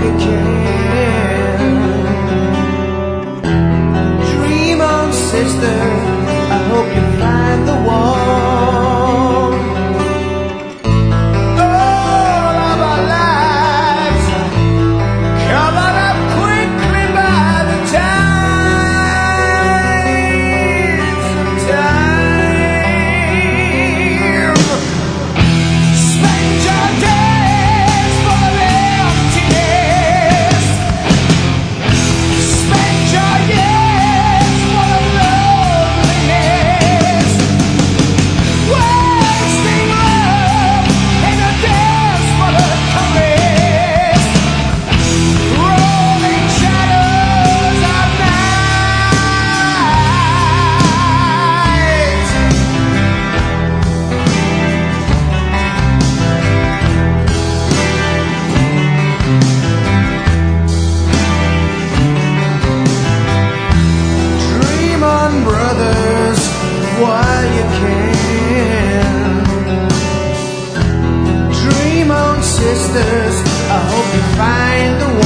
you can. Dream on, sister, I hope you find the one. All of our lives covered up quickly by the tides of time. Spend your days full of emptiness. Spend your years full of loneliness. Wasting love in a desperate caress. Rolling shadows of night. Dream on, brothers, while you can. Dream on, sisters, I hope you find the one.